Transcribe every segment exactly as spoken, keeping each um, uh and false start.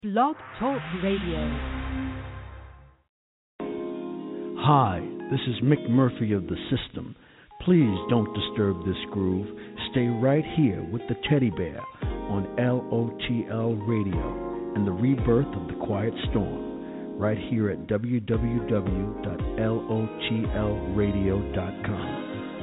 Blog Talk Radio. Hi, this is Mick Murphy of The System. Please don't disturb this groove. Stay right here with the Teddy Bear on L O T L Radio and the rebirth of the Quiet Storm, right here at w w w dot lot radio dot com.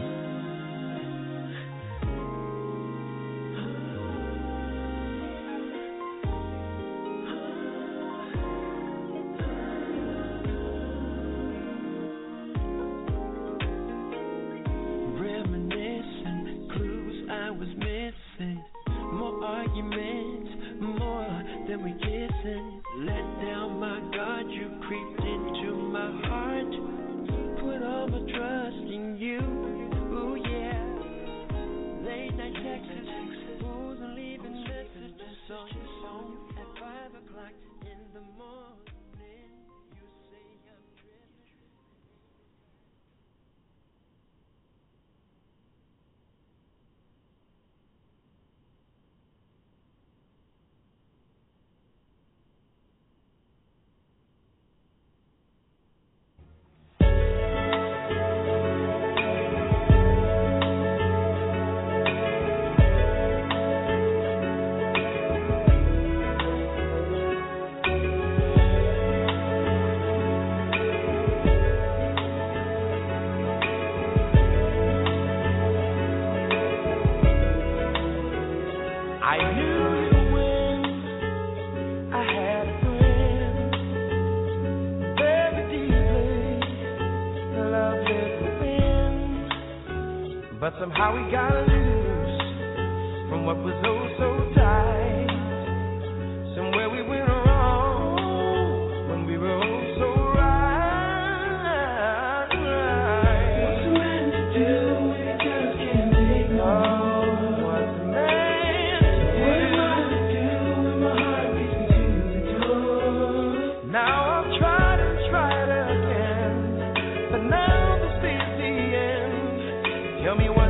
Somehow we got loose from what was oh so tight. Somewhere we went wrong when we were oh so right. What's a man to do when he just can't take no? What's a man to do? What am I to do when my heart beats me to the door? Now I've tried and tried again, but now this is the end. Tell me what.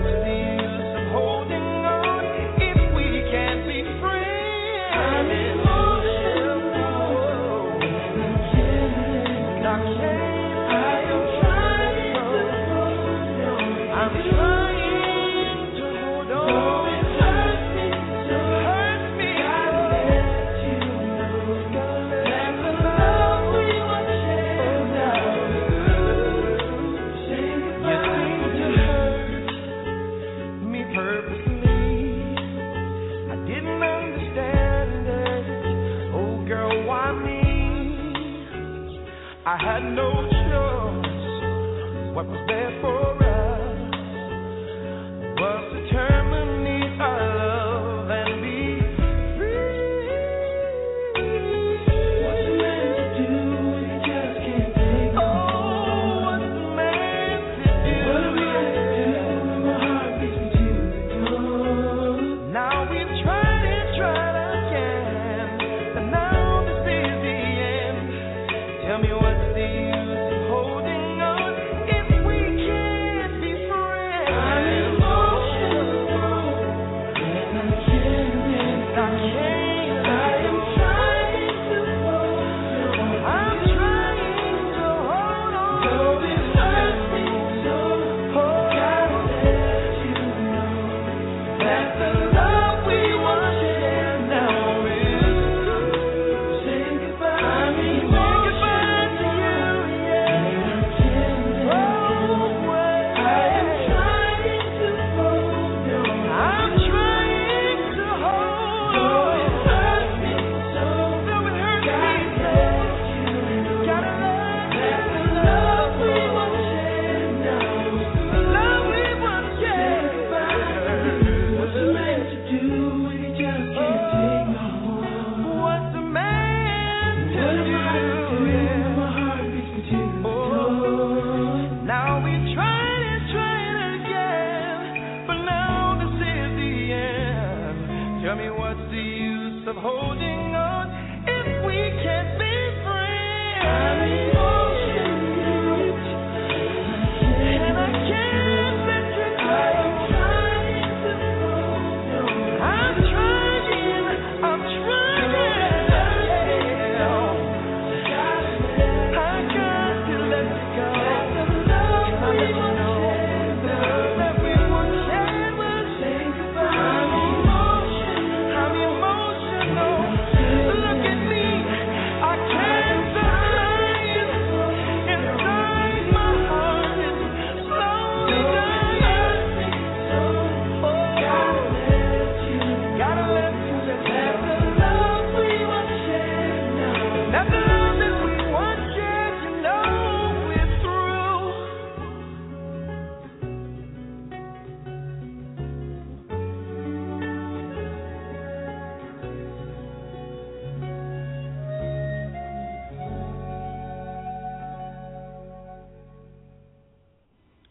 I had no choice. What was there for us was to terminate our love and be free. What's a man to do when he just can't take no? Oh, what's a man to do? What am I to do when my heart beats me to the door? Now we've tried and tried again, and now this is the end. Tell me what. Holding on if we can.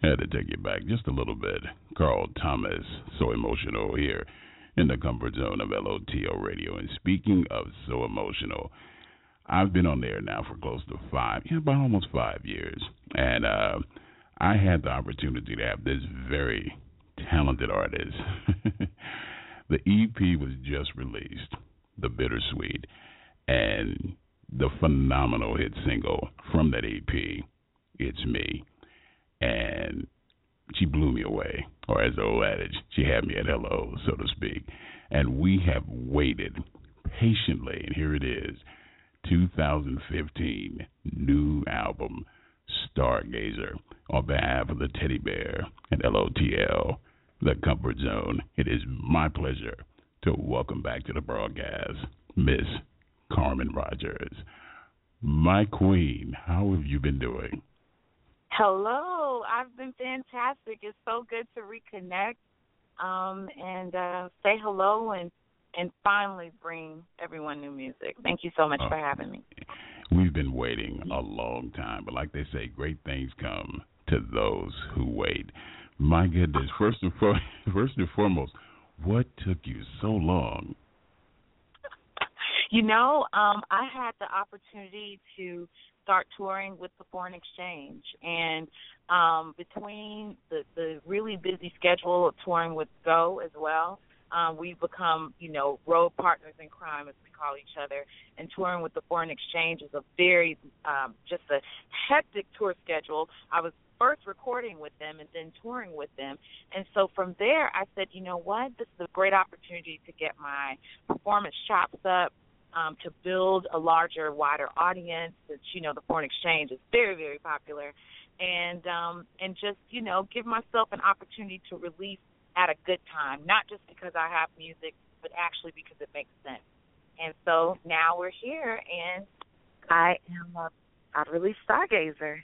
Had to take you back just a little bit. Carl Thomas, So Emotional here in the comfort zone of L O T L Radio. And speaking of So Emotional, I've been on there now for close to five, yeah, about almost five years. And uh, I had the opportunity to have this very talented artist. The E P was just released, The Bittersweet, and the phenomenal hit single from that E P, It's Me. And she blew me away, or as the old adage, she had me at hello, so to speak. And we have waited patiently, and here it is, two thousand fifteen new album, Stargazer. On behalf of the Teddy Bear and L O T L, The Comfort Zone, it is my pleasure to welcome back to the broadcast Miss Carmen Rogers. My queen, how have you been doing? Hello, I've been fantastic. It's so good to reconnect um, and uh, say hello and, and finally bring everyone new music. Thank you so much oh, for having me. We've been waiting a long time, but like they say, great things come to those who wait. My goodness, first and, for, first and foremost, what took you so long? You know, um, I had the opportunity to start touring with the Foreign Exchange. And um, between the, the really busy schedule of touring with Go as well, um, we've become, you know, road partners in crime, as we call each other. And touring with the Foreign Exchange is a very, um, just a hectic tour schedule. I was first recording with them and then touring with them. And so from there, I said, you know what, this is a great opportunity to get my performance chops up, Um, to build a larger, wider audience. That, you know, the Foreign Exchange is very, very popular, and um, and just, you know, give myself an opportunity to release at a good time, not just because I have music, but actually because it makes sense. And so now we're here, and I am a, I've released Stargazer.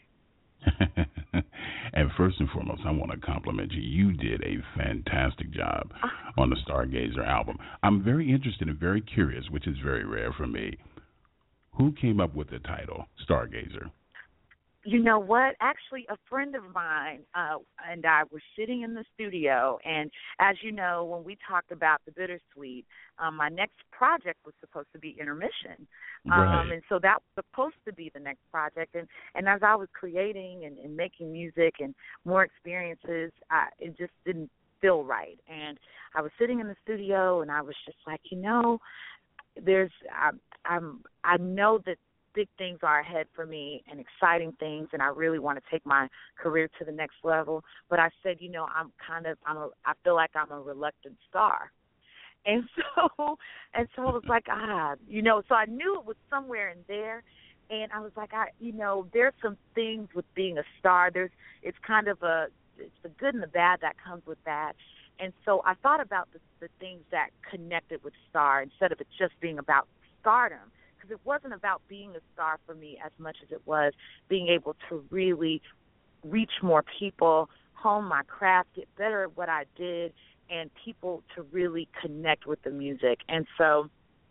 And first and foremost, I want to compliment you. You did a fantastic job on the Stargazer album. I'm very interested and very curious, which is very rare for me. Who came up with the title, Stargazer? You know what? Actually, a friend of mine uh, and I were sitting in the studio, and as you know, when we talked about the Bittersweet, um, my next project was supposed to be Intermission. Right. Um, and so that was supposed to be the next project. And, and as I was creating and, and making music and more experiences, I, it just didn't feel right. And I was sitting in the studio, and I was just like, you know, there's I, I'm I know that big things are ahead for me and exciting things, and I really want to take my career to the next level. But I said, you know, I'm kind of, I'm a, I feel like I'm a reluctant star. And so, and so I was like, ah, you know, so I knew it was somewhere in there. And I was like, I, you know, there's some things with being a star. There's, it's kind of a, it's the good and the bad that comes with that. And so I thought about the, the things that connected with star instead of it just being about stardom. Because it wasn't about being a star for me as much as it was being able to really reach more people, hone my craft, get better at what I did, and people to really connect with the music. And so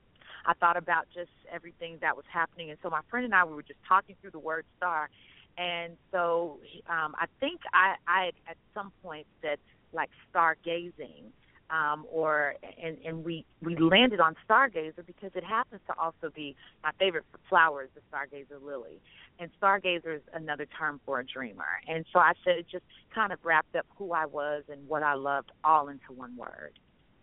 I thought about just everything that was happening. And so my friend and I, we were just talking through the word star. And so um, I think I, I had at some point said, like, stargazing. Um, or and, and we, we landed on Stargazer because it happens to also be my favorite flower is the Stargazer lily. And Stargazer is another term for a dreamer. And so I said it just kind of wrapped up who I was and what I loved all into one word.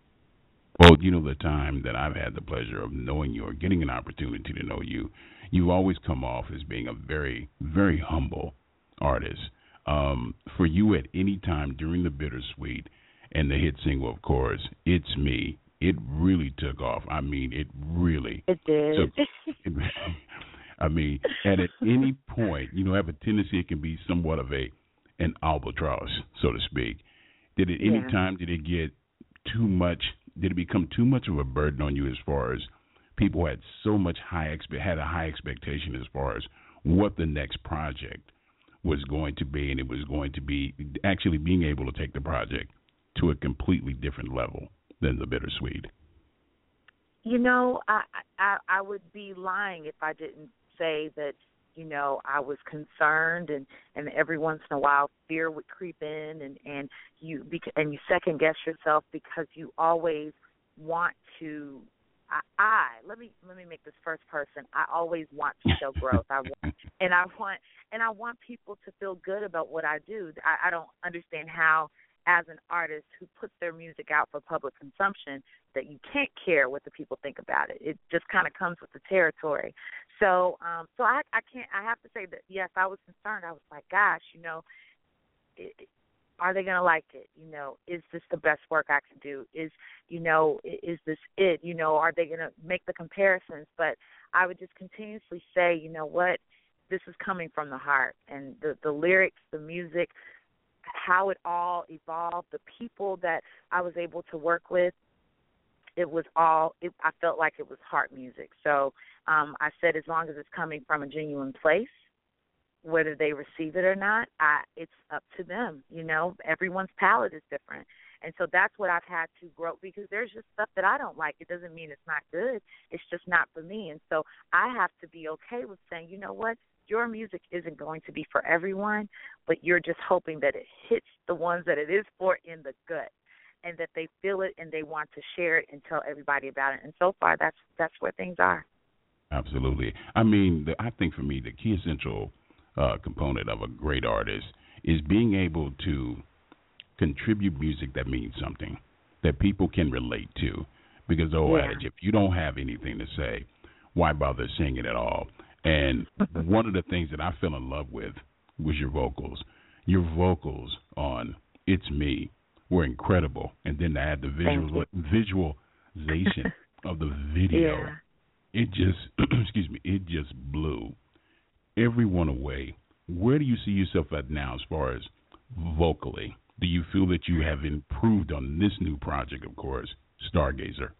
Well, you know, the time that I've had the pleasure of knowing you or getting an opportunity to know you, you've always come off as being a very, very humble artist. Um, for you at any time during the Bittersweet, and the hit single, of course, It's Me, it really took off. I mean, it really It did. took I mean, and at any point, you know, have a tendency it can be somewhat of a an albatross, so to speak. Did at any Yeah. time, did it get too much, did it become too much of a burden on you as far as people had so much high, expe- had a high expectation as far as what the next project was going to be, and it was going to be actually being able to take the project to a completely different level than the Bittersweet? You know, I, I I would be lying if I didn't say that, you know, I was concerned, and, and every once in a while fear would creep in, and, and you and you second guess yourself because you always want to. I, I let me let me make this first person. I always want to show growth. I want, and I want and I want people to feel good about what I do. I, I don't understand how, as an artist who puts their music out for public consumption, that you can't care what the people think about it. It just kind of comes with the territory. So, um, so I, I can't. I have to say that yes, I was concerned. I was like, gosh, you know, it, are they going to like it? You know, is this the best work I can do? Is, you know, is this it? You know, are they going to make the comparisons? But I would just continuously say, you know what, this is coming from the heart, and the the lyrics, the music, how it all evolved, the people that I was able to work with, it was all, it, I felt like it was heart music. So um, I said as long as it's coming from a genuine place, whether they receive it or not, I, it's up to them. You know, everyone's palate is different. And so that's what I've had to grow, because there's just stuff that I don't like. It doesn't mean it's not good. It's just not for me. And so I have to be okay with saying, you know what, your music isn't going to be for everyone, but you're just hoping that it hits the ones that it is for in the gut, and that they feel it and they want to share it and tell everybody about it. And so far, that's that's where things are. Absolutely. I mean, the, I think for me, the key essential uh, component of a great artist is being able to contribute music that means something, that people can relate to. Because the old Yeah. adage, if you don't have anything to say, why bother singing at all? And one of the things that I fell in love with was your vocals. Your vocals on It's Me were incredible. And then to add the visual, visualization of the video, Yeah. it just, excuse me, it just blew everyone away. Where do you see yourself at now as far as vocally? Do you feel that you have improved on this new project, of course, Stargazer?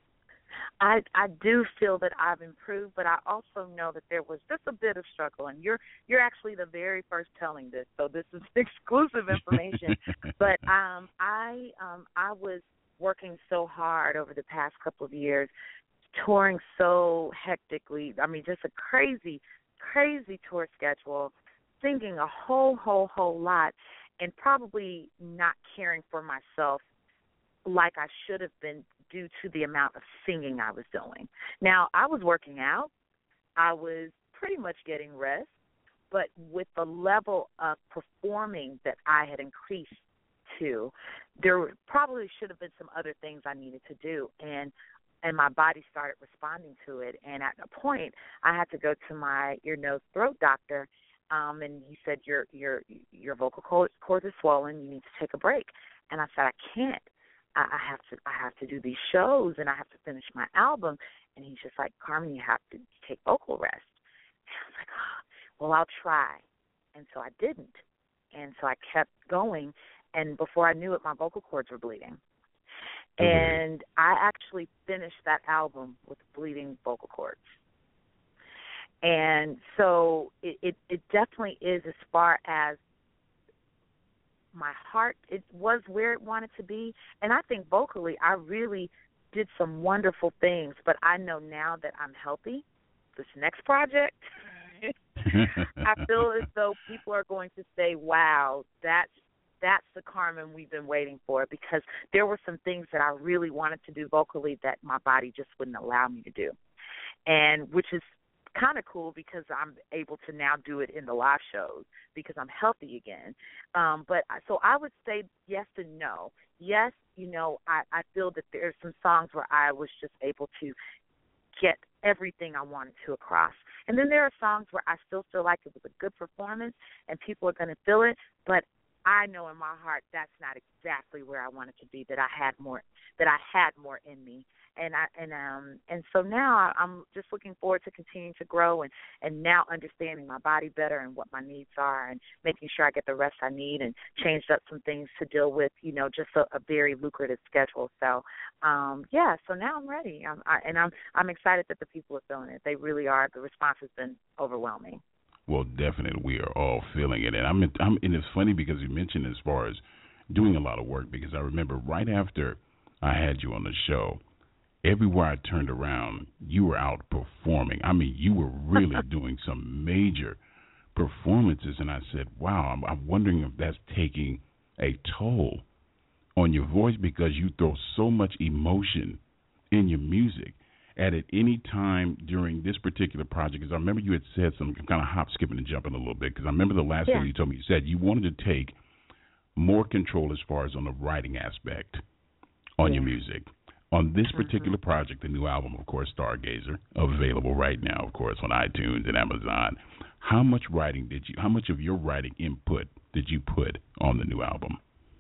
I I do feel that I've improved, but I also know that there was just a bit of struggle, and you're you're actually the very first telling this, so this is exclusive information. But um, I um, I was working so hard over the past couple of years, touring so hectically. I mean, just a crazy, crazy tour schedule, singing a whole, whole, whole lot, and probably not caring for myself like I should have been due to the amount of singing I was doing. Now, I was working out. I was pretty much getting rest, but with the level of performing that I had increased to, there probably should have been some other things I needed to do, and and my body started responding to it. And at a point, I had to go to my ear, nose, throat doctor, um, and he said, your your your vocal cords are swollen. You need to take a break. And I said, I can't. I have to I have to do these shows, and I have to finish my album. And he's just like, Carmen, you have to take vocal rest. And I was like, oh, well, I'll try. And so I didn't. And so I kept going, and before I knew it, my vocal cords were bleeding. Mm-hmm. And I actually finished that album with bleeding vocal cords. And so it, it, it definitely is, as far as my heart, it was where it wanted to be. And I think vocally I really did some wonderful things, but I know now that I'm healthy. This next project, I feel as though people are going to say, wow, that's that's the Carmen we've been waiting for, because there were some things that I really wanted to do vocally that my body just wouldn't allow me to do, and which is kind of cool because I'm able to now do it in the live shows because I'm healthy again. Um, but so I would say yes and no. Yes, you know, I, I feel that there are some songs where I was just able to get everything I wanted to across. And then there are songs where I still feel like it was a good performance and people are going to feel it, but I know in my heart that's not exactly where I wanted to be, that I had more that I had more in me. And I and um and so now I'm just looking forward to continuing to grow and, and now understanding my body better and what my needs are and making sure I get the rest I need, and changed up some things to deal with, you know, just a, a very lucrative schedule. So um yeah, so now I'm ready. I'm, I, and I'm I'm excited that the people are feeling it. They really are. The response has been overwhelming. Well, definitely, we are all feeling it, and I'm, I'm and it's funny because you mentioned as far as doing a lot of work, because I remember right after I had you on the show, everywhere I turned around, you were out performing. I mean, you were really doing some major performances, and I said, wow, I'm, I'm wondering if that's taking a toll on your voice because you throw so much emotion in your music. And at any time during this particular project, because I remember you had said something, I'm kind of hop, skipping, and jumping a little bit, because I remember the last Yeah. thing you told me, you said you wanted to take more control as far as on the writing aspect on Yeah. your music. On this Mhm. particular project, the new album, of course, Stargazer, available right now, of course, on iTunes and Amazon. How much writing did you, how much of your writing input did you put on the new album?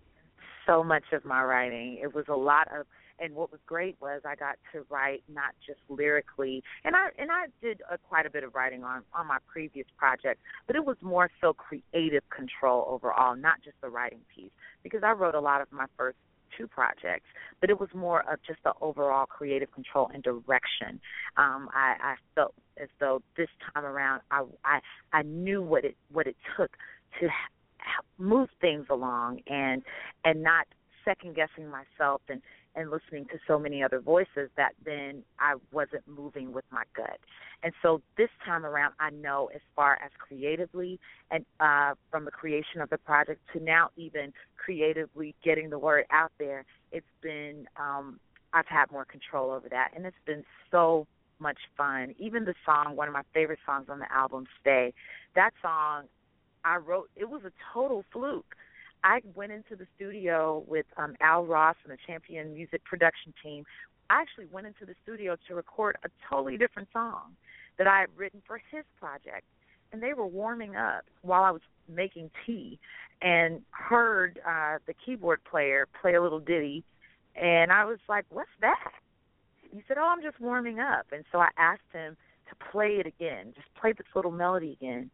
So much of my writing. It was a lot of, and what was great was I got to write not just lyrically, and I and I did a, quite a bit of writing on on my previous project, but it was more so creative control overall, not just the writing piece, because I wrote a lot of my first two projects, but it was more of just the overall creative control and direction. Um, I, I felt as though this time around, I, I I knew what it what it took to h- move things along and and not second guessing myself and, and listening to so many other voices that then I wasn't moving with my gut. And so this time around, I know as far as creatively and uh, from the creation of the project to now even creatively getting the word out there, it's been, um, I've had more control over that. And it's been so much fun. Even the song, one of my favorite songs on the album, Stay, that song I wrote, it was a total fluke. I went into the studio with um, Al Ross and the Champion Music production team. I actually went into the studio to record a totally different song that I had written for his project. And they were warming up while I was making tea and heard uh, the keyboard player play a little ditty. And I was like, what's that? He said, oh, I'm just warming up. And so I asked him to play it again, just play this little melody again.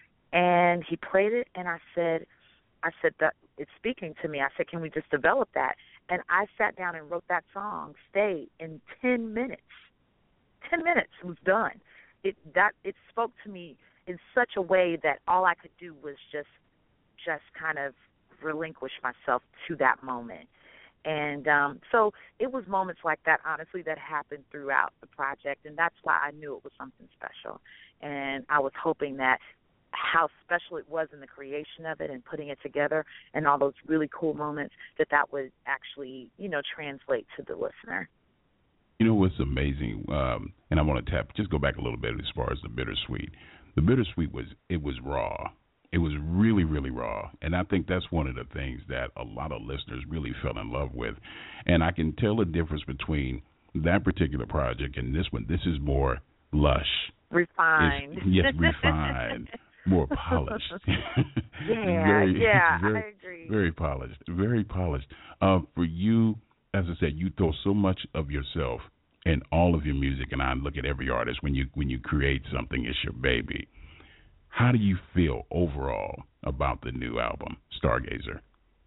And he played it, and I said, I said, that it's speaking to me. I said, can we just develop that? And I sat down and wrote that song, Stay, in ten minutes. Ten minutes was done. It that it spoke to me in such a way that all I could do was just just kind of relinquish myself to that moment. And um, so it was moments like that, honestly, that happened throughout the project, and that's why I knew it was something special. And I was hoping that how special it was in the creation of it and putting it together and all those really cool moments, that that would actually, you know, translate to the listener. You know what's amazing, um, and I want to tap, just go back a little bit as far as the Bittersweet. The Bittersweet was, it was raw. It was really, really raw. And I think that's one of the things that a lot of listeners really fell in love with. And I can tell the difference between that particular project and this one. This is more lush. Refined. It's, yes, refined. More polished. Yeah, very, yeah, very, I agree. Very polished, very polished. Uh, for you, as I said, you throw so much of yourself in all of your music, and I look at every artist, when you when you create something, it's your baby. How do you feel overall about the new album, Stargazer?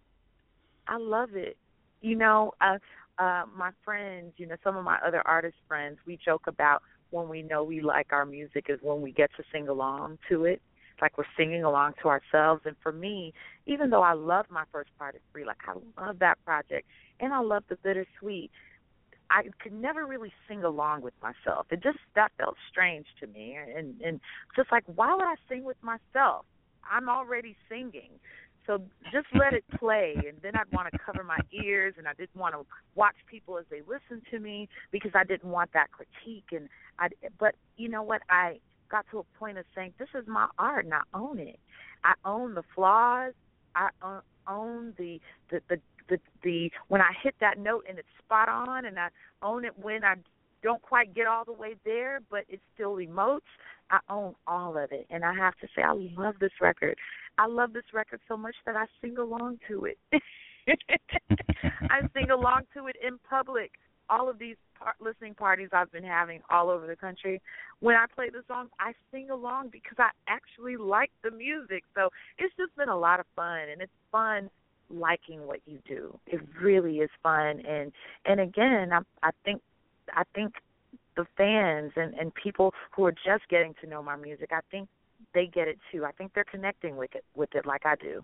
I love it. You know, uh, uh, my friends, you know, some of my other artist friends, we joke about when we know we like our music is when we get to sing along to it. Like we're singing along to ourselves. And for me, even though I love my first project, Free, like I love that project, and I love the Bittersweet, I could never really sing along with myself. It just, that felt strange to me. And, and just like, why would I sing with myself? I'm already singing. So just let it play. And then I'd want to cover my ears, and I didn't want to watch people as they listened to me because I didn't want that critique. And I, but you know what? I got to a point of saying, this is my art, and I own it. I own the flaws. I own the the the, the, the when I hit that note and it's spot on, and I own it when I don't quite get all the way there, but it still emotes. I own all of it, and I have to say, I love this record. I love this record so much that I sing along to it. I sing along to it in public. All of these par- listening parties I've been having all over the country, when I play the song, I sing along because I actually like the music. So it's just been a lot of fun, and it's fun liking what you do. It really is fun. And and again, I, I think I think the fans and, and people who are just getting to know my music, I think they get it too. I think they're connecting with it with it like I do.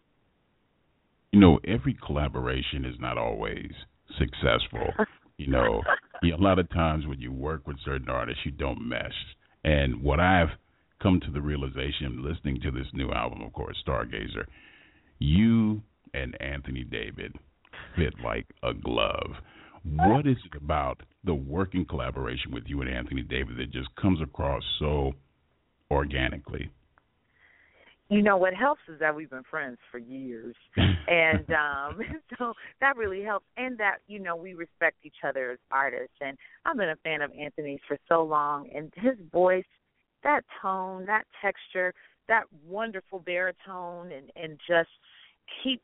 You know, every collaboration is not always successful. You know, Yeah, a lot of times when you work with certain artists, you don't mesh. And what I've come to the realization, listening to this new album, of course, Stargazer, you and Anthony David fit like a glove. What is it about the working collaboration with you and Anthony David that just comes across so organically? You know, what helps is that we've been friends for years. And um, so that really helps. And that, you know, we respect each other as artists. And I've been a fan of Anthony's for so long. And his voice, that tone, that texture, that wonderful baritone, and, and just he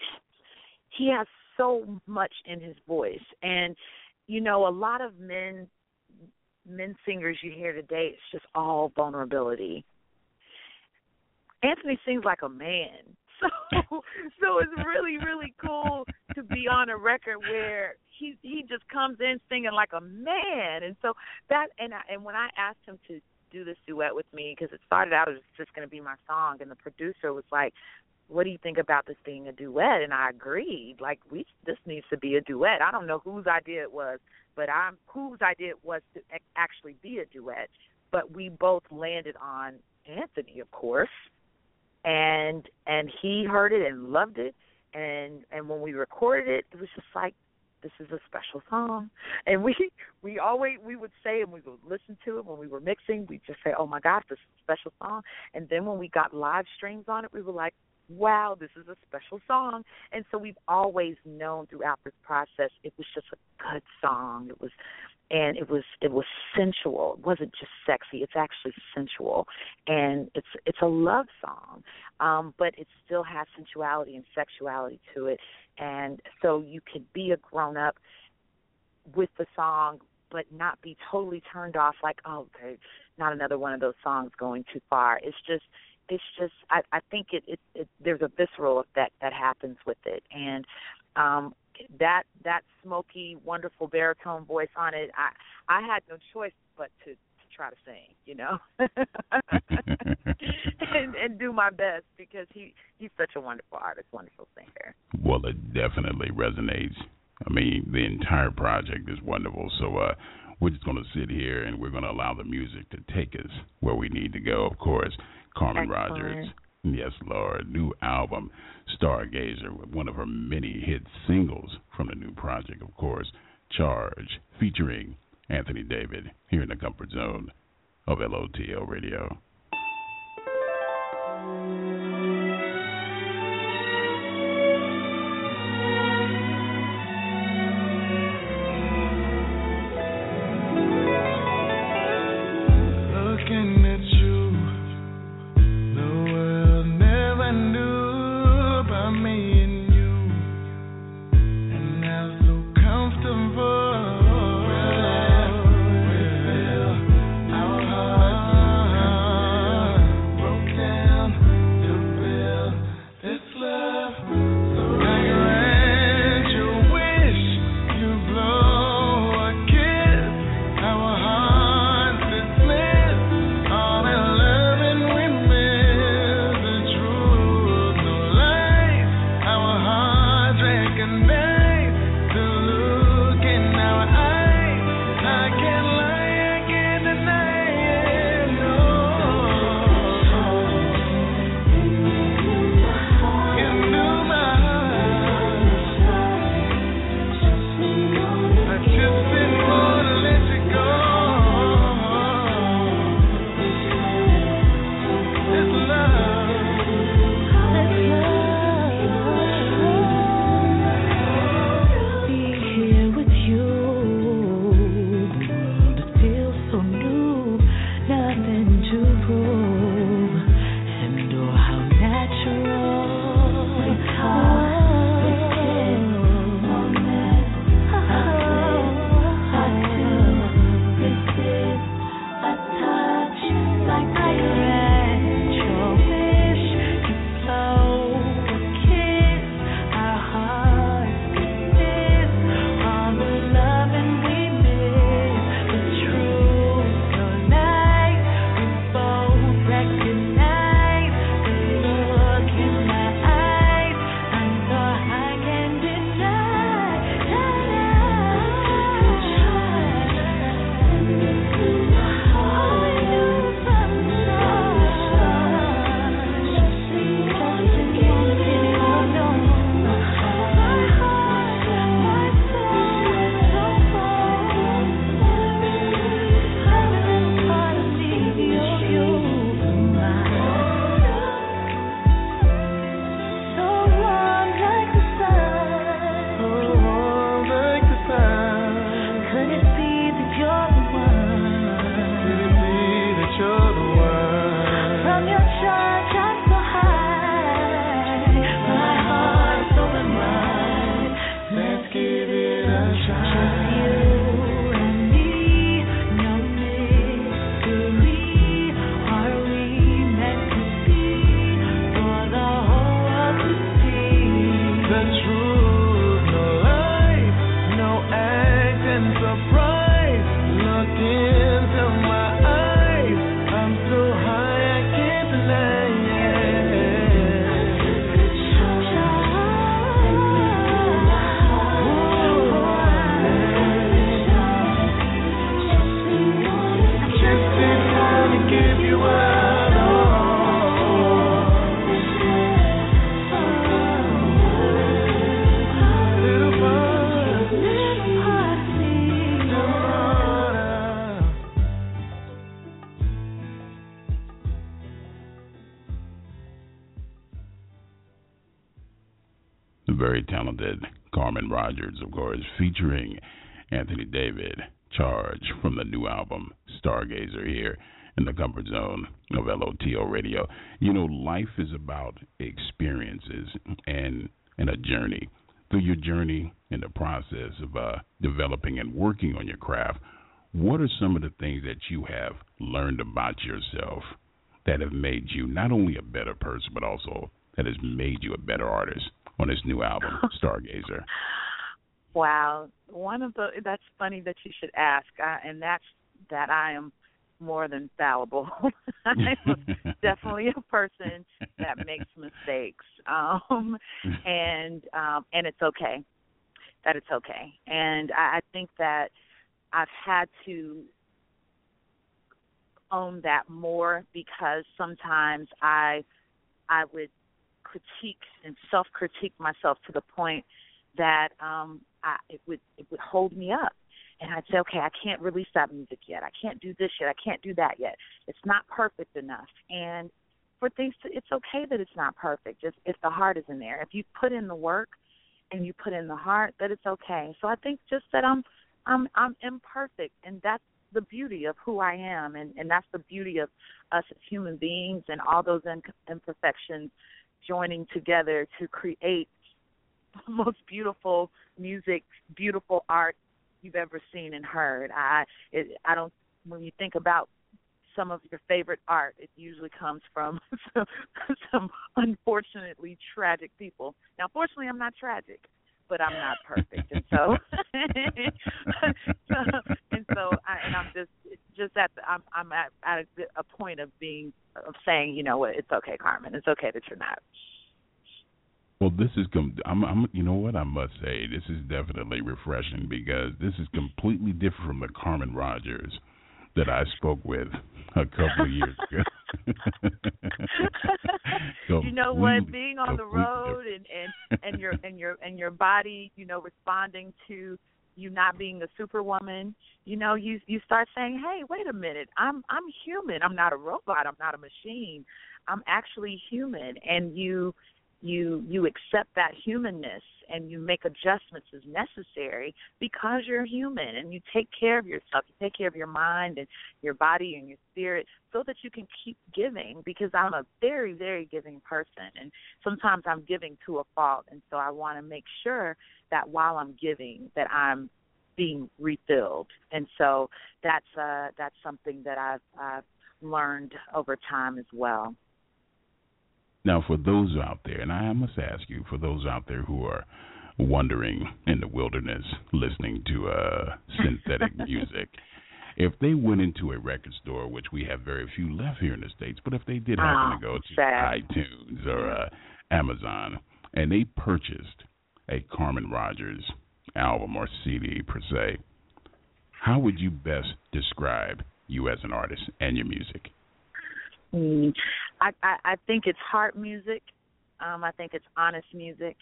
he has so much in his voice. And, you know, a lot of men, men singers you hear today, it's just all vulnerability. Anthony sings like a man, so so it's really really cool to be on a record where he he just comes in singing like a man, and so that and I, and when I asked him to do this duet with me, because it started out as just going to be my song, and the producer was like, "What do you think about this being a duet?" And I agreed, like we this needs to be a duet. I don't know whose idea it was, but I'm whose idea it was to actually be a duet, but we both landed on Anthony, of course. And and he heard it and loved it, and and when we recorded it, it was just like, this is a special song. And we we always we would say, and we would listen to it when we were mixing, we'd just say, oh my gosh, this is a special song. And then when we got live streams on it, we were like, wow, this is a special song. And so we've always known throughout this process it was just a good song. It was And it was it was sensual. It wasn't just sexy. It's actually sensual, and it's it's a love song, um, but it still has sensuality and sexuality to it. And so you could be a grown up with the song, but not be totally turned off. Like, oh, okay, not another one of those songs going too far. It's just it's just I, I think it, it, it there's a visceral effect that happens with it, and um, that that smoky, wonderful baritone voice on it, I I had no choice but to, to try to sing, you know, and, and do my best, because he, he's such a wonderful artist, wonderful singer. Well, it definitely resonates. I mean, the entire project is wonderful. So uh, we're just going to sit here and we're going to allow the music to take us where we need to go, of course. Carmen Excellent. Rogers. Yes, Lord. New album, Stargazer, with one of her many hit singles from the new project, of course, Charge, featuring Anthony David, here in the comfort zone of L O T L Radio. Comfortable. very talented Carmen Rogers, of course, featuring Anthony David, Charge, from the new album Stargazer, here in the comfort zone of L O T O Radio. You know, life is about experiences and, and a journey. Through your journey in the process of uh, developing and working on your craft, what are some of the things that you have learned about yourself that have made you not only a better person, but also that has made you a better artist on this new album, Stargazer? Wow. One of the, that's funny that you should ask, uh, and that's that I am more than fallible. I'm definitely a person that makes mistakes, um, and um, and it's okay. That it's okay. And I, I think that I've had to own that more, because sometimes I I would critique and self-critique myself to the point that um, I, it would it would hold me up. And I'd say, okay, I can't release that music yet. I can't do this yet. I can't do that yet. It's not perfect enough. And for things to, it's okay that it's not perfect, just if the heart isn't there. If you put in the work and you put in the heart, that it's okay. So I think just that I'm I'm I'm imperfect, and that's the beauty of who I am, and, and that's the beauty of us as human beings, and all those imperfections joining together to create the most beautiful music, beautiful art you've ever seen and heard. I it, I don't. When you think about some of your favorite art, it usually comes from some, some unfortunately tragic people. Now, fortunately, I'm not tragic, but I'm not perfect, and so and so I, and I'm just just at the, I'm I'm at, at a point of being of saying, you know what, it's okay, Carmen. It's okay that you're not. Well, this is, com- I'm, I'm, you know what, I must say, this is definitely refreshing, because this is completely different from the Carmen Rogers that I spoke with a couple of years ago. You know what, being on the road and, and, and your and your and your body, you know, responding to you not being a superwoman, you know, you you start saying, hey, wait a minute, I'm I'm human. I'm not a robot. I'm not a machine. I'm actually human, and you. You you accept that humanness, and you make adjustments as necessary, because you're human, and you take care of yourself. You take care of your mind and your body and your spirit, so that you can keep giving, because I'm a very, very giving person, and sometimes I'm giving to a fault, and so I want to make sure that while I'm giving that I'm being refilled. And so that's uh, that's something that I've, I've learned over time as well. Now, for those out there, and I must ask you, for those out there who are wandering in the wilderness listening to uh, synthetic music, if they went into a record store, which we have very few left here in the States, but if they did happen oh, to go to sad. iTunes or uh, Amazon, and they purchased a Carmen Rogers album or C D per se, how would you best describe you as an artist and your music? Mm, I, I, I think it's heart music. Um, I think it's honest music,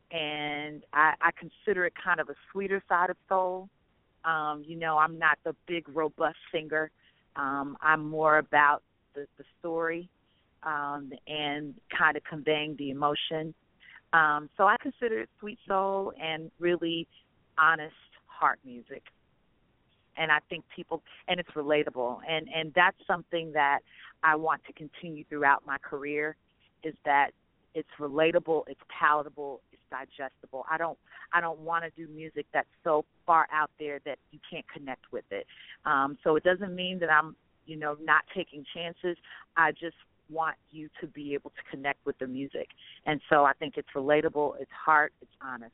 and I, I consider it kind of a sweeter side of soul. Um, you know, I'm not the big, robust singer. Um, I'm more about the, the story um, and kind of conveying the emotion. Um, so I consider it sweet soul and really honest heart music. And I think people, and it's relatable, and, and that's something that I want to continue throughout my career, is that it's relatable, it's palatable, it's digestible. I don't, I don't want to do music that's so far out there that you can't connect with it. Um, so it doesn't mean that I'm, you know, not taking chances. I just want you to be able to connect with the music, and so I think it's relatable, it's heart, it's honest.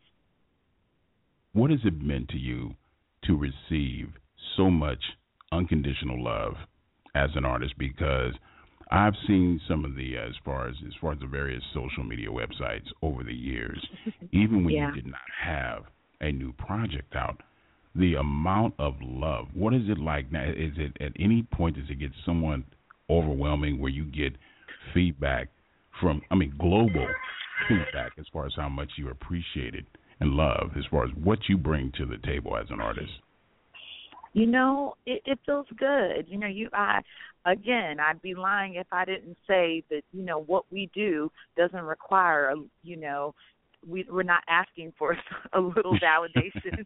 What has it meant to you to receive so much unconditional love as an artist? Because I've seen some of the, uh, as far as as far as the various social media websites over the years, even when yeah. you did not have a new project out, the amount of love. What is it like now? Is it at any point does it get somewhat overwhelming where you get feedback from, I mean, global feedback as far as how much you appreciate it and love, as far as what you bring to the table as an artist? You know, it, it feels good. You know, you, I, again, I'd be lying if I didn't say that, you know, what we do doesn't require, a, you know, we, we're not asking for a little validation.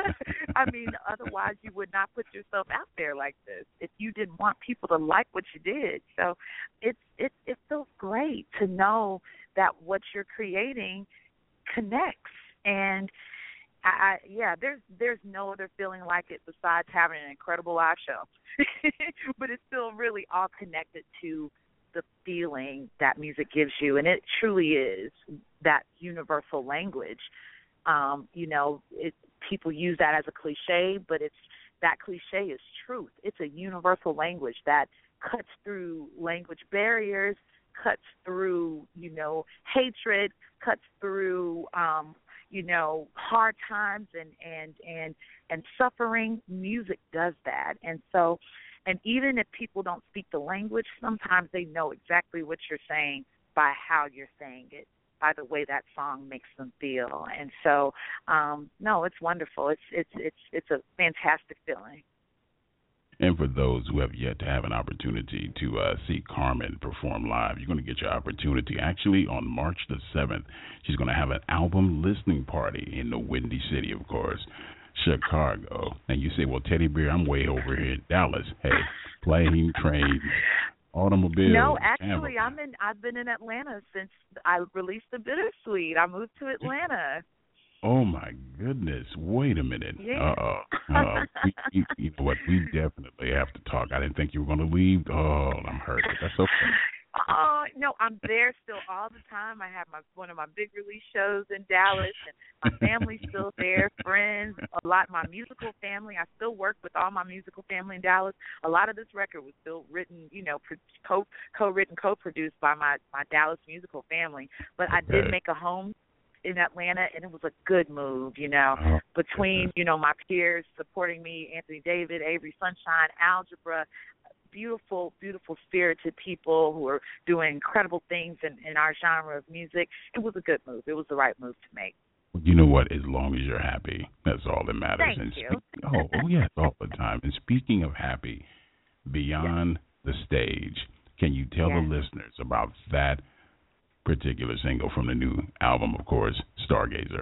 I mean, otherwise you would not put yourself out there like this if you didn't want people to like what you did. So it's it it feels great to know that what you're creating connects. And I, I yeah, there's there's no other feeling like it besides having an incredible live show. But it's still really all connected to the feeling that music gives you, and it truly is that universal language. Um, you know, it, people use that as a cliche, but it's that cliche is truth. It's a universal language that cuts through language barriers, cuts through, you know, hatred, cuts through, um, you know, hard times and, and, and, and suffering. Music does that. And so, and even if people don't speak the language, sometimes they know exactly what you're saying by how you're saying it, by the way that song makes them feel. And so, um, no, it's wonderful. It's it's it's it's a fantastic feeling. And for those who have yet to have an opportunity to uh, see Carmen perform live, you're going to get your opportunity actually on March the seventh. She's going to have an album listening party in the Windy City, of course, Chicago. And you say, well, Teddy Bear, I'm way over here in Dallas. Hey, plane, train, automobile. No, actually, camera. I'm in. I've been in Atlanta since I released the Bittersweet. I moved to Atlanta. Oh my goodness! Wait a minute. Yeah. Uh oh. Uh, we, we, you know what? We definitely have to talk. I didn't think you were going to leave. Oh, I'm hurt. That's okay. Oh no, I'm there still all the time. I have my one of my big release shows in Dallas, and my family's still there, friends, a lot. My musical family, I still work with all my musical family in Dallas. A lot of this record was still written, you know, co co-written, co-produced by my my Dallas musical family. But I did make a home in Atlanta, and it was a good move, you know, oh, between, you know, my peers supporting me, Anthony David, Avery Sunshine, Algebra, beautiful, beautiful spirited people who are doing incredible things in, in our genre of music. It was a good move. It was the right move to make. You know what? As long as you're happy, that's all that matters. Thank and you. Speak, oh, oh, yes, all the time. And speaking of happy, Beyond yes. the Stage, can you tell yes. the listeners about that particular single from the new album, of course, Stargazer?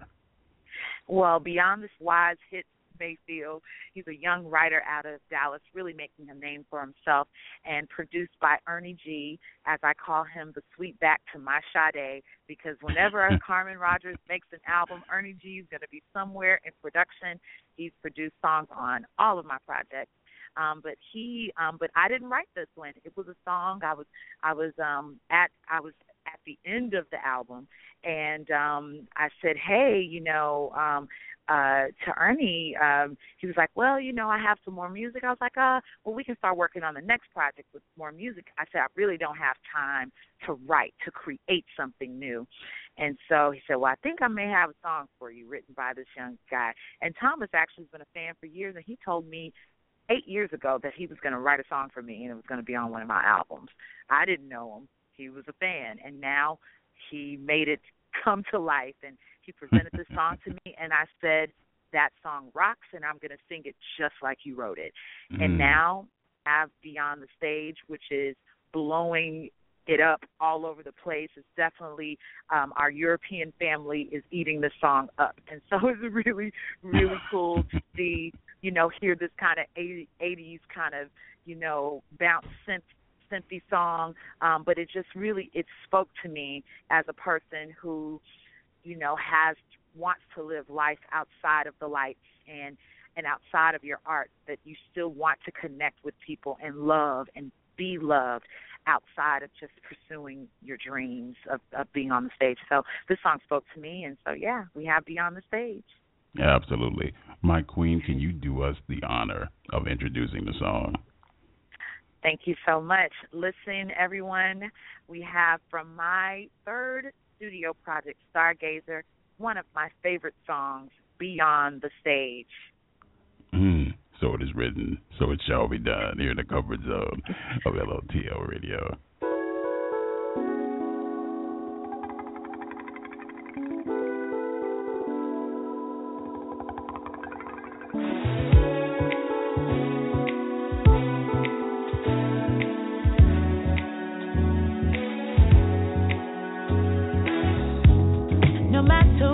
Well, Beyond this Wise hit Mayfield. He's a young writer out of Dallas, really making a name for himself, and produced by Ernie G, as I call him, the sweet back to my Sade, because whenever Carmen Rogers makes an album, Ernie G is going to be somewhere in production. He's produced songs on all of my projects. Um, but he, um, but I didn't write this one. It was a song. I was, I was um, at, I was at the end of the album, and um, I said, hey, you know, um, uh, to Ernie, um, he was like, well, you know, I have some more music. I was like, uh, well, we can start working on the next project with more music. I said, I really don't have time to write, to create something new. And so he said, well, I think I may have a song for you written by this young guy. And Thomas actually has been a fan for years, and he told me eight years ago that he was going to write a song for me, and it was going to be on one of my albums. I didn't know him. He was a fan, and now he made it come to life, and he presented this song to me, and I said, that song rocks, and I'm going to sing it just like you wrote it. Mm. And now I have Beyond the Stage, which is blowing it up all over the place. It's definitely um, our European family is eating this song up. And so it's really, really cool to see, you know, hear this kind of eighties kind of, you know, bounce synth synthy song, um, but it just really, it spoke to me as a person who, you know, has, wants to live life outside of the lights and, and outside of your art, that you still want to connect with people and love and be loved outside of just pursuing your dreams of, of being on the stage. So this song spoke to me, and so, yeah, we have Beyond the Stage. Yeah, absolutely. My queen, can you do us the honor of introducing the song? Thank you so much. Listen, everyone, we have from my third studio project, Stargazer, one of my favorite songs, Beyond the Stage. Mm, so it is written, so it shall be done here in the comfort zone of L O T L Radio. No matter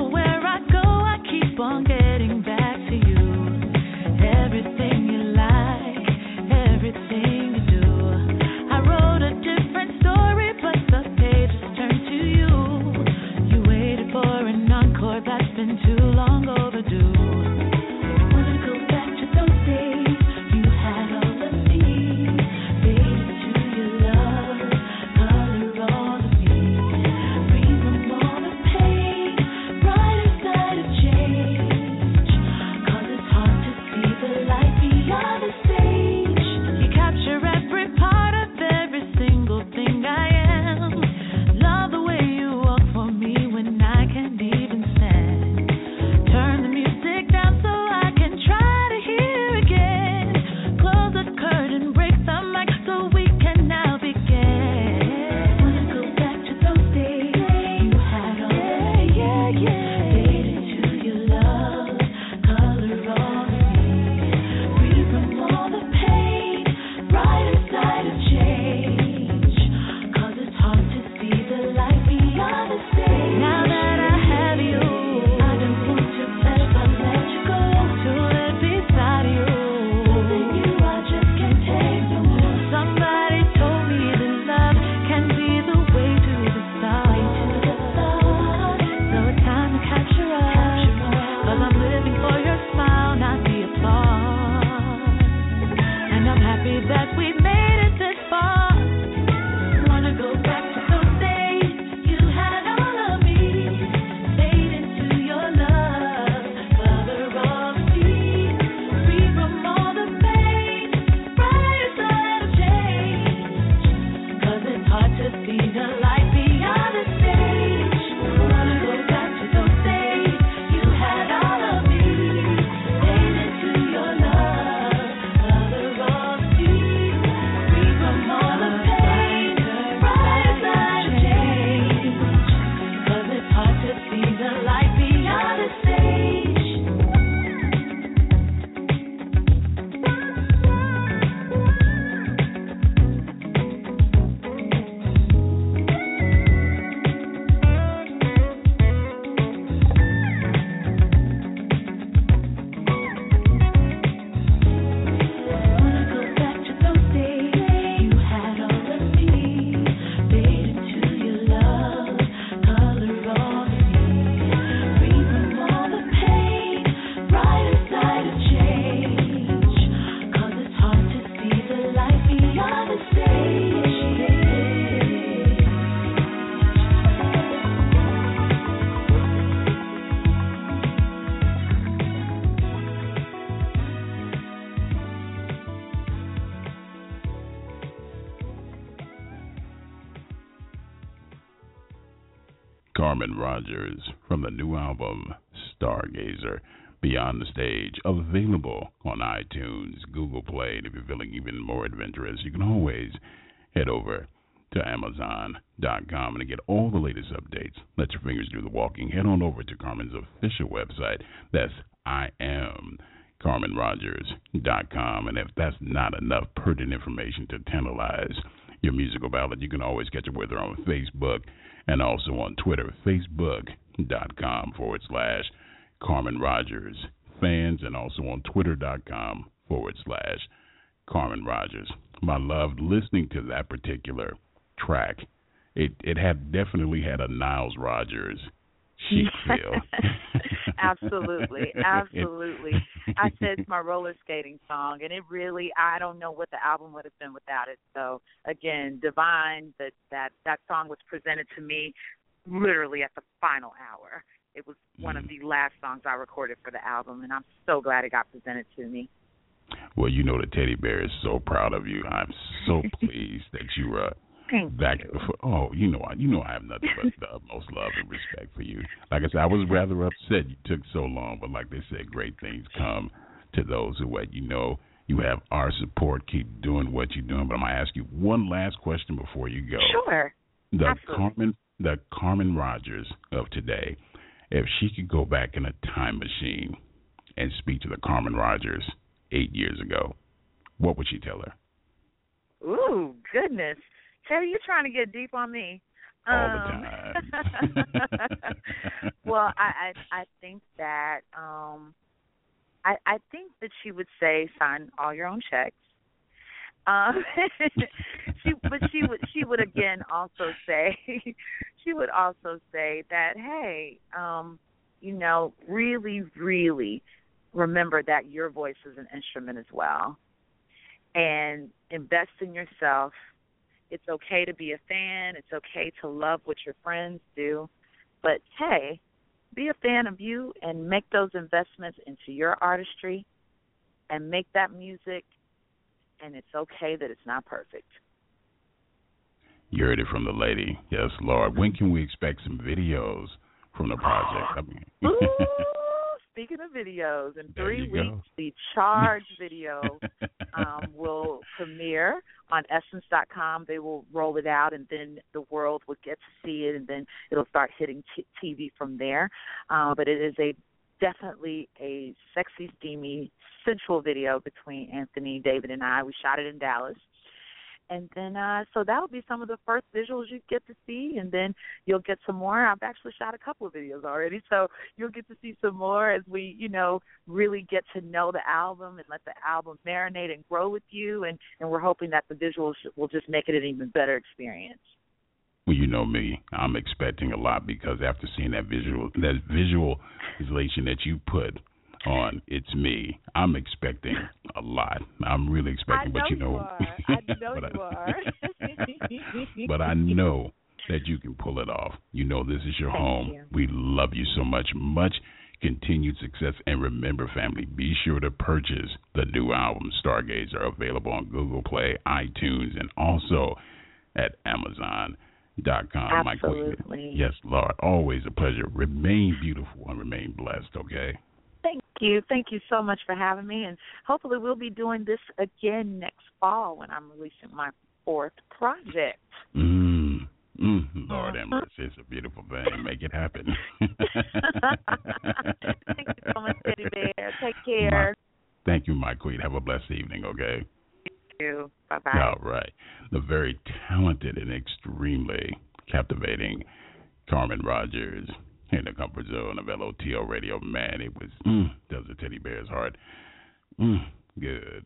see the light beyond the stage. Wanna go back to those days. You had all of me. Made it to your love. Color all see. Free from all the pain. Bright side change. 'Cause it's hard to see the light beyond the stage. Wanna go back to those days. You had all of me. Made it to your love. Color all see. Free from all the pain. Brighter side of change. 'Cause it's hard to see the light beyond the stage. Carmen Rogers from the new album Stargazer, Beyond the Stage, available on iTunes, Google Play, and if you're feeling even more adventurous, you can always head over to Amazon dot com and get all the latest updates. Let your fingers do the walking. Head on over to Carmen's official website. That's I am Carmen Rogers dot com. And if that's not enough pertinent information to tantalize your musical ballad, you can always catch up with her on Facebook and also on Twitter, Facebook.com forward slash Carmen Rogers fans, and also on Twitter.com forward slash Carmen Rogers. I loved listening to that particular track. It it had definitely had a Niles Rogers chic feel. Absolutely, absolutely. I said it's my roller skating song, and it really, I don't know what the album would have been without it. So, again, Divine, that, that, that song was presented to me literally at the final hour. It was one of the last songs I recorded for the album, and I'm so glad it got presented to me. Well, you know the teddy bear is so proud of you. I'm so pleased that you were Thank back. you. For, oh, you know, I, you know, I have nothing but the utmost love and respect for you. Like I said, I was rather upset you took so long, but like they said, great things come to those who wait. You know, you have our support. Keep doing what you're doing. But I'm gonna ask you one last question before you go. Sure. The Absolutely. Carmen, the Carmen Rogers of today, if she could go back in a time machine and speak to the Carmen Rogers eight years ago, what would she tell her? Ooh, goodness. Terry, you're trying to get deep on me. All Um, the time. well, I, I I think that um, I I think that she would say sign all your own checks. Um, she but she would she would again also say she would also say that hey, um, you know, really really remember that your voice is an instrument as well, and invest in yourself. It's okay to be a fan. It's okay to love what your friends do. But, hey, be a fan of you and make those investments into your artistry and make that music, and it's okay that it's not perfect. You heard it from the lady. Yes, Lord. When can we expect some videos from the project? I mean, Ooh, speaking of videos, in There three you go. weeks, the Charge video um, will premiere on Essence dot com. They will roll it out, and then the world will get to see it, and then it'll start hitting t- T V from there. Uh, but it is a definitely a sexy, steamy, sensual video between Anthony, David, and I. We shot it in Dallas. And then, uh, so that'll be some of the first visuals you get to see, and then you'll get some more. I've actually shot a couple of videos already, so you'll get to see some more as we, you know, really get to know the album and let the album marinate and grow with you, and, and we're hoping that the visuals will just make it an even better experience. Well, you know me. I'm expecting a lot because after seeing that visual, that visualization that you put on It's Me, I'm expecting a lot. I'm really expecting, I know but you you know, are. I know but you I, are. but I know that you can pull it off. You know this is your Thank home. you. We love you so much. Much continued success. And remember, family, be sure to purchase the new album, Stargazer, available on Google Play, iTunes, and also at Amazon dot com. Absolutely. Yes, Lord. Always a pleasure. Remain beautiful and remain blessed, okay? Thank you. Thank you so much for having me. And hopefully we'll be doing this again next fall when I'm releasing my fourth project. Mm. Mm. Lord have mercy. It's a beautiful thing. Make it happen. Thank you so much, Teddy Bear. Take care. My, thank you, my queen. Have a blessed evening, okay? You. Bye-bye. All right. The very talented and extremely captivating Carmen Rogers in the comfort zone of L O T O Radio. Man, it was, mm, does a teddy bear's heart. Mm, good.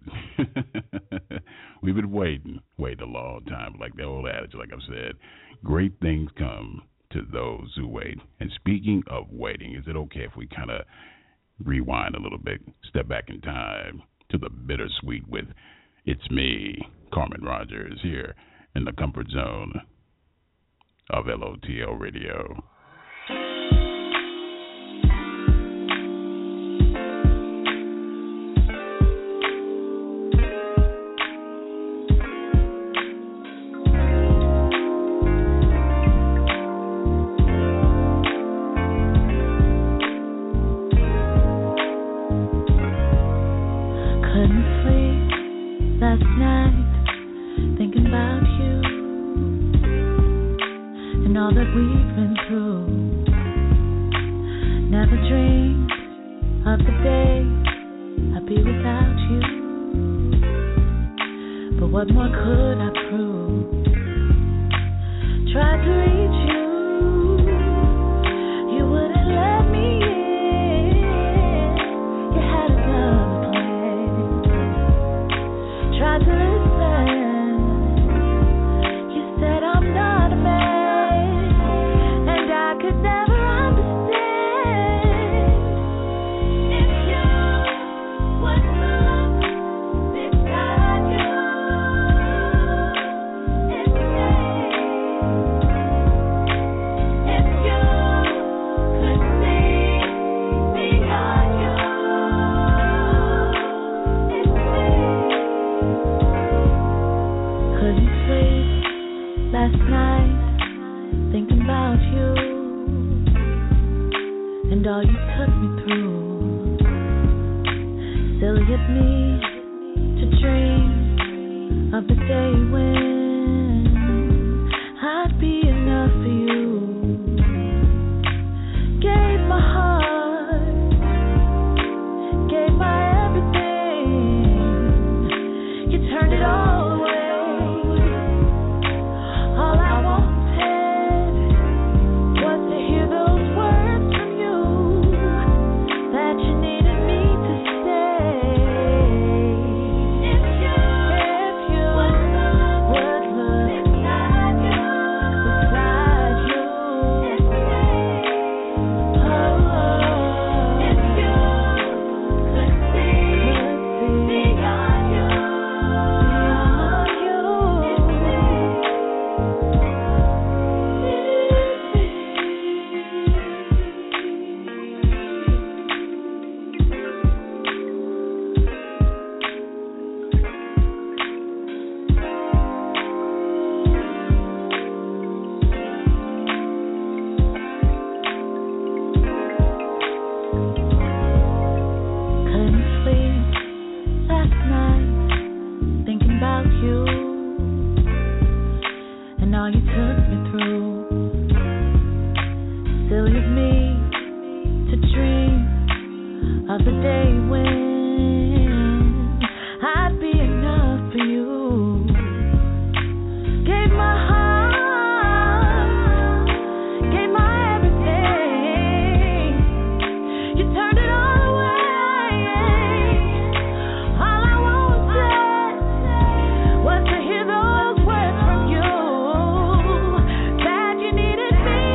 We've been waiting, waiting a long time. Like the old adage, like I've said, great things come to those who wait. And speaking of waiting, is it okay if we kind of rewind a little bit, step back in time to the bittersweet with It's Me, Carmen Rogers, here in the comfort zone of L O T O Radio.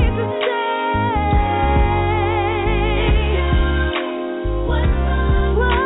Whoa.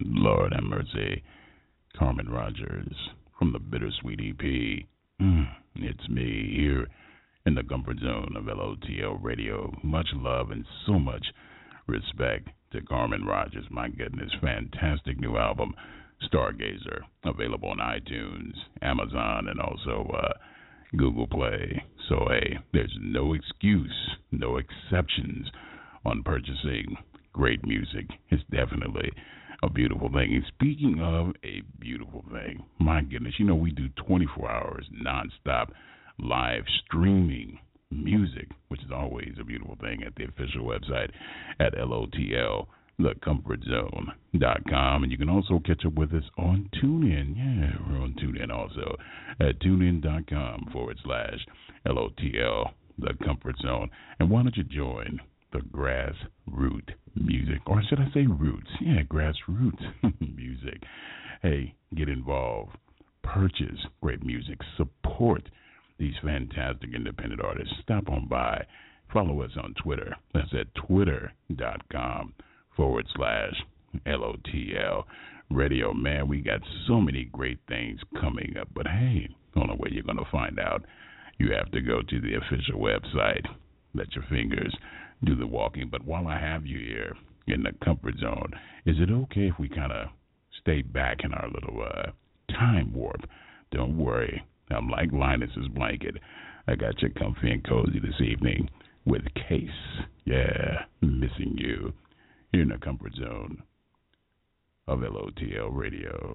Lord have mercy. Carmen Rogers from the Bittersweet E P. Mm, it's me here in the comfort zone of L O T L Radio. Much love and so much respect to Carmen Rogers. My goodness, fantastic new album, Stargazer, available on iTunes, Amazon, and also uh, Google Play. So, hey, there's no excuse, no exceptions on purchasing great music. It's definitely a beautiful thing. And speaking of a beautiful thing, my goodness, you know, we do twenty-four hours nonstop live streaming music, which is always a beautiful thing, at the official website at L O T L, the comfort zone dot com. And you can also catch up with us on TuneIn. Yeah, we're on TuneIn also at tunein.com forward slash L O T L, the comfort zone. And why don't you join the grassroots music, or should I say roots? Yeah, grassroots music. Hey, get involved, purchase great music, support these fantastic independent artists. Stop on by, follow us on Twitter. That's at twitter.com forward slash L O T L radio. Man, we got so many great things coming up, but hey, the only way you're going to find out, you have to go to the official website. Let your fingers do the walking. But while I have you here in the comfort zone, is it okay if we kind of stay back in our little uh, time warp? Don't worry. I'm like Linus's blanket. I got you comfy and cozy this evening with Case. Yeah, missing you here in the comfort zone of L O T L Radio.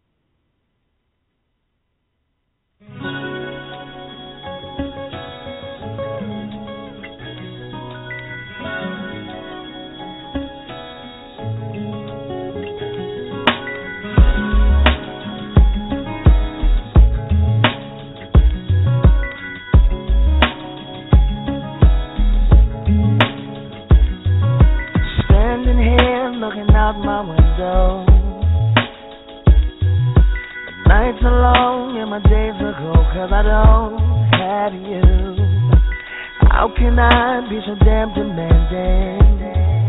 Looking out my window, the nights are long and my days are cold, 'cause I don't have you. How can I be so damn demanding?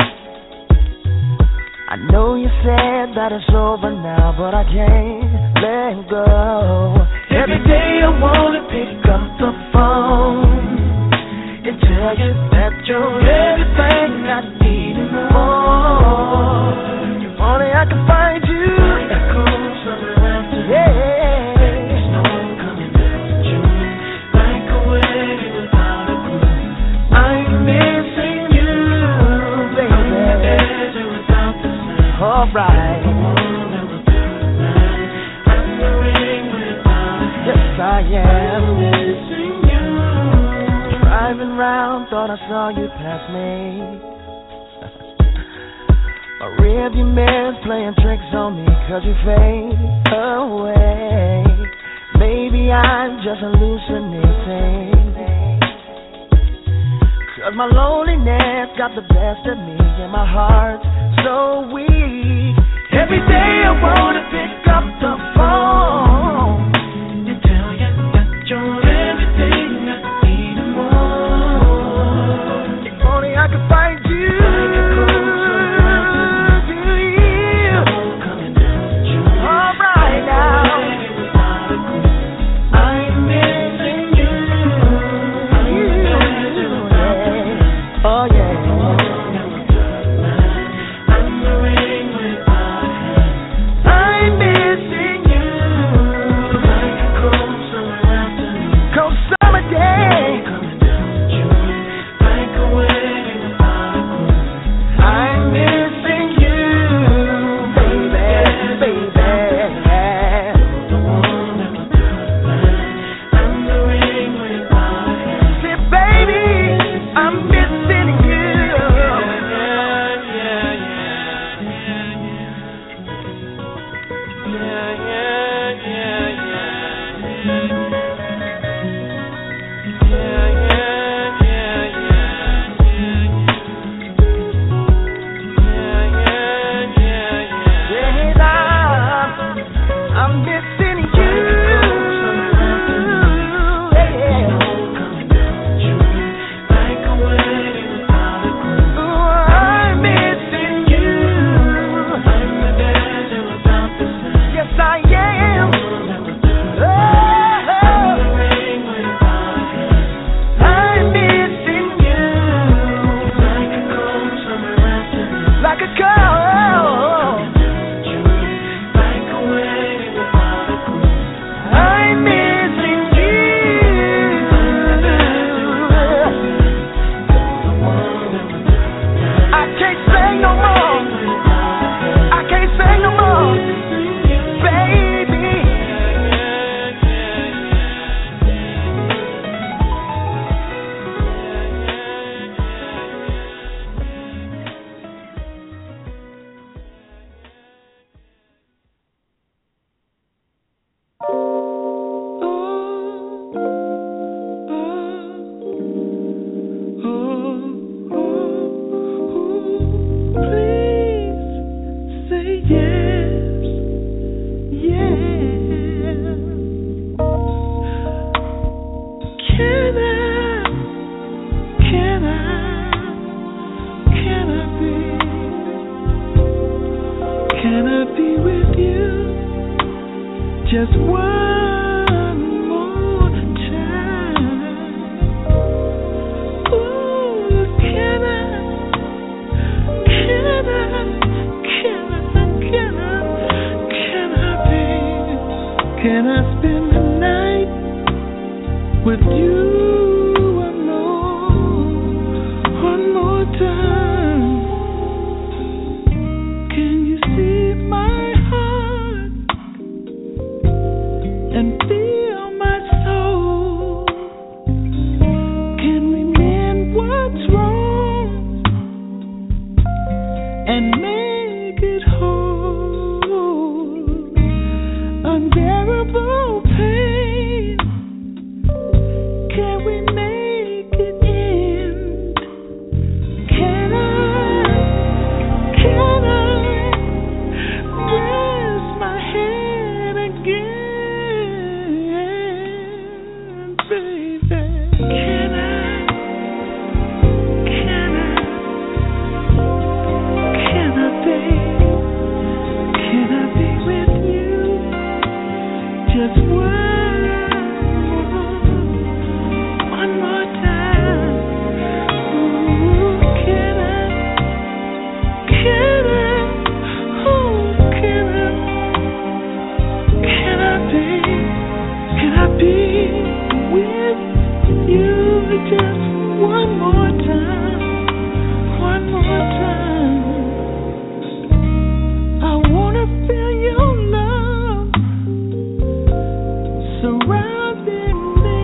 I know you said that it's over now, but I can't let go. Every day I wanna pick up the phone and tell you that you're everything I need and more. If only I could find you. Like a cool summer afternoon. Yeah. There's no one coming down to June. Like a wedding without a groom. I'm missing you, baby. I'm the desert without the sun. All right. I'm the woman without a man. I'm the ring without a hand. Yes, I am. I'm missing you. Driving round, thought I saw you pass me. A rearview mirror's playing tricks on me, 'cause you fade away. Maybe I'm just hallucinating, 'cause my loneliness got the best of me and my heart's so weak. Every day I wanna pick up the phone and tell you that you're everything I need and more. If only I could find you. I'm missing you. Can I be with you just one more time? Ooh, can I, can I, can I, can I, can I be, can I spend the night with you one more, one more time? Can you see my heart and feel my soul? Can we mend what's wrong and make it whole? Unbearable pain, can we make it end? Can I, can I rest my head again, baby? Can I, can I, can I, babe? Can I be with you just one more, one more time? Ooh, can I, can I, ooh, can I, can I be, can I be with you just one more time, one more time? I wanna feel your love surrounding me.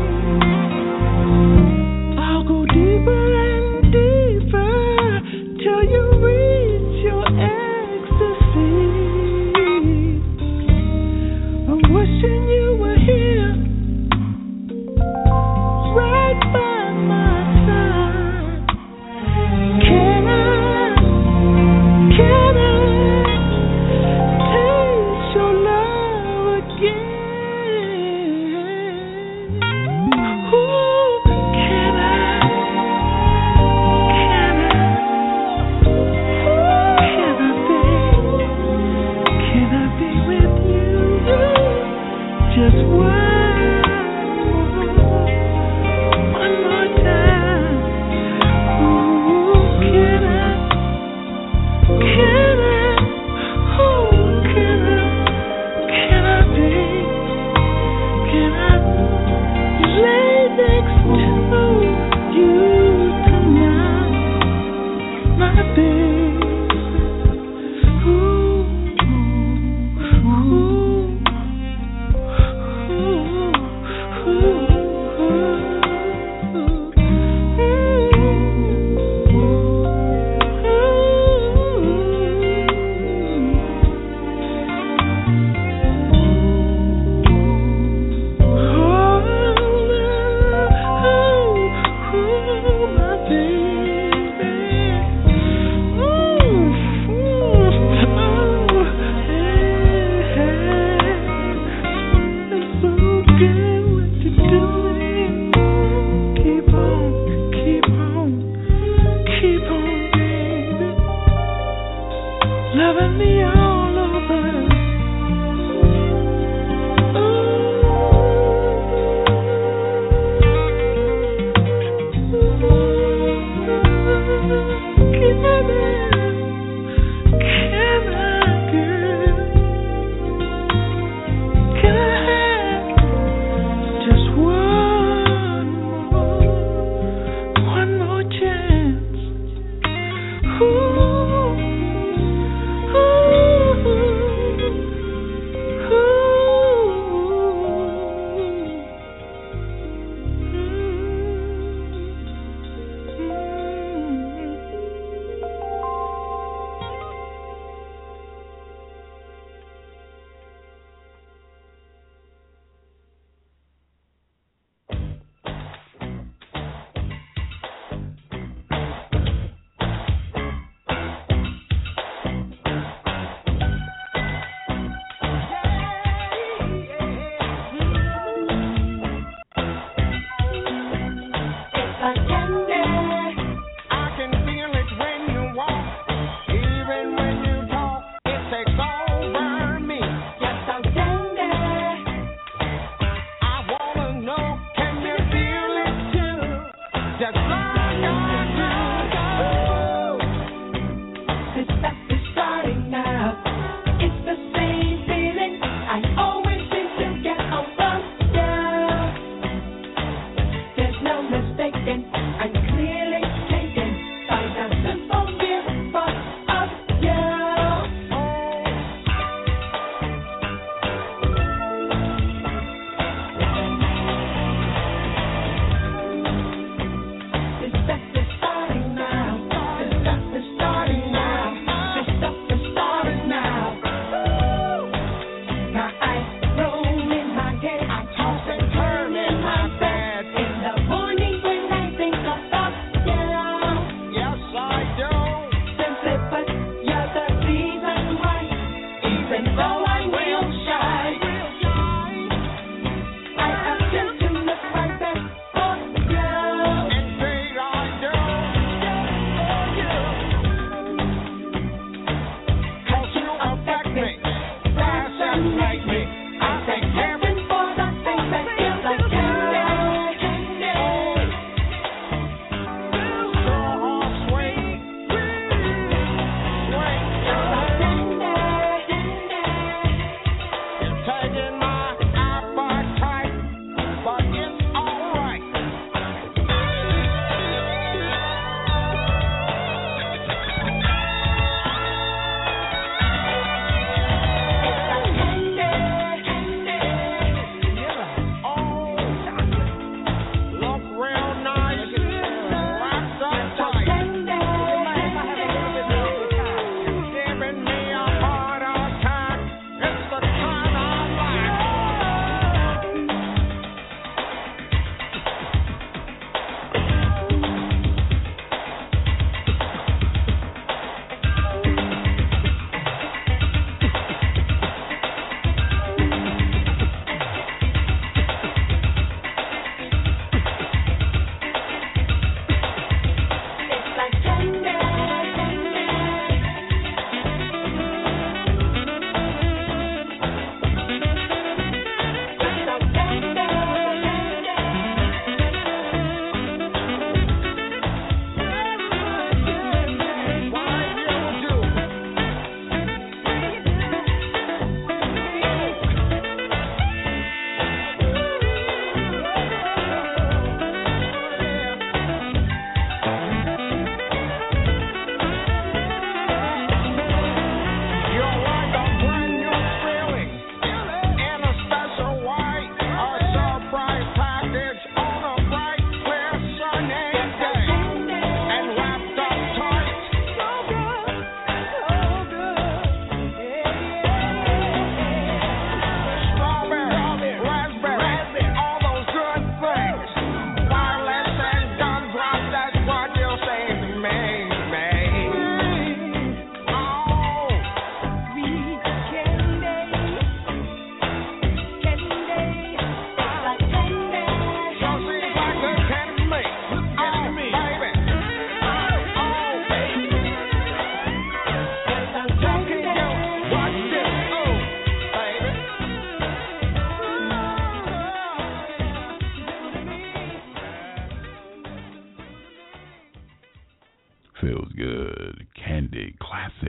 I'll go deeper and deeper till you reach your ecstasy. I'm wishing you were here, right by my side. Can I, can I taste your love again? Ooh, can I, can I, can I be, can I be with you just one more, one more time? Ooh, can I, can I, ooh, can I, can I be, can I lay next to you tonight, my baby? Ooh, ooh, ooh, loving me all over. Can I, can I, girl? Can I have just one more, one more chance? Ooh, ooh.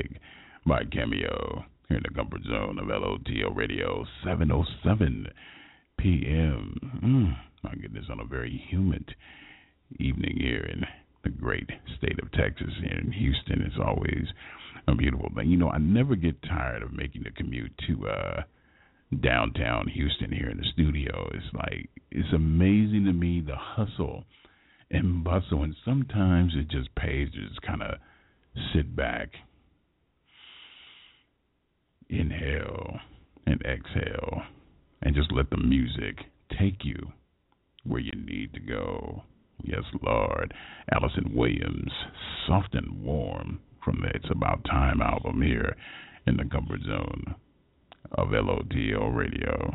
Music by Cameo here in the comfort zone of L O T O Radio, seven oh seven p.m. Mm, my goodness, on a very humid evening here in the great state of Texas, here in Houston. It's always a beautiful thing. You know, I never get tired of making the commute to uh, downtown Houston here in the studio. It's like, it's amazing to me, the hustle and bustle, and sometimes it just pays to just kind of sit back, inhale and exhale, and just let the music take you where you need to go. Yes, Lord. Allison Williams, Soft and Warm, from the It's About Time album here in the comfort zone of L O T O Radio.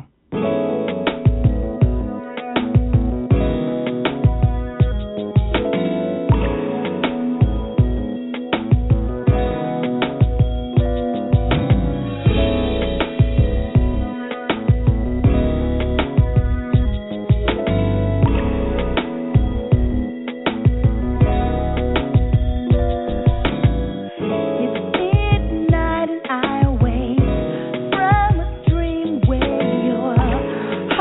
Midnight and I awake from a dream where you're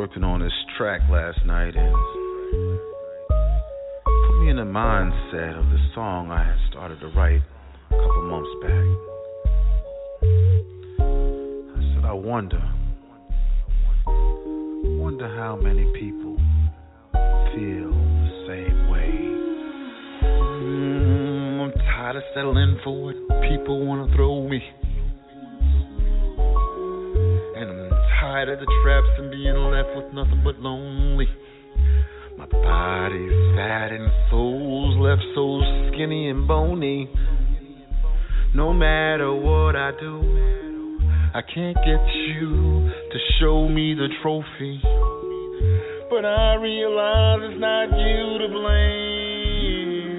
working on this track last night and put me in the mindset of the song I had started to write a couple months back. I said, I wonder, wonder how many people feel the same way. Mm, I'm tired of settling for what people want to throw me. And I'm tired of the traps and being left with nothing but lonely. My body's fat and soul's left so skinny and bony. No matter what I do, I can't get you to show me the trophy. But I realize it's not you to blame,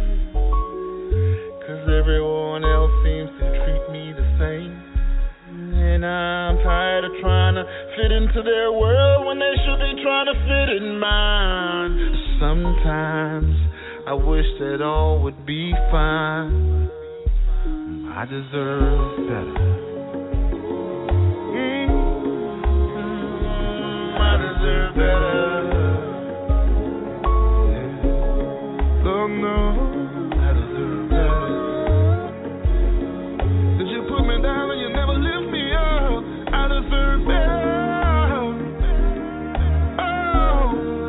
'cause everyone else seems to treat me the same. And I'm tired of trying to fit into their world when they should be trying to fit in mine. Sometimes I wish that all would be fine. I deserve better. Mm-hmm. I deserve better. Yeah. Oh no, I deserve better. Did you put me down and you never lift me up? I deserve better. Oh,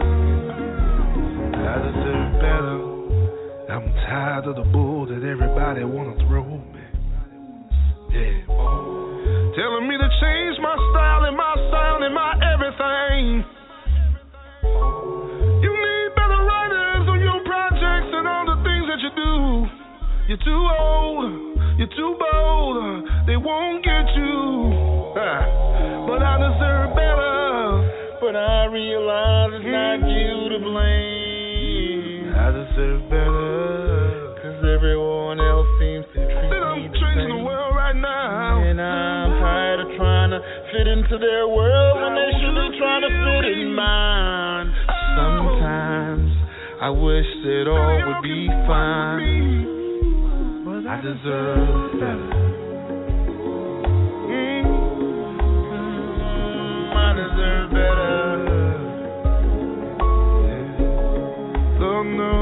I deserve better. I'm tired of the bull that everybody wanna throw me. Yeah. Telling me to change my style and my sound and my everything. You need better writers on your projects and all the things that you do. You're too old, you're too bold, they won't get you. But I deserve better. But I realize it's not you to blame. I deserve better. 'Cause everyone else seems to treat me I'm the changing same. The world right now. And I'm tired of trying to fit into their world when they should be trying to fit in mine. Sometimes I wish that all would be fine. But I deserve better. Mm-hmm. I deserve better. Yeah. Oh no.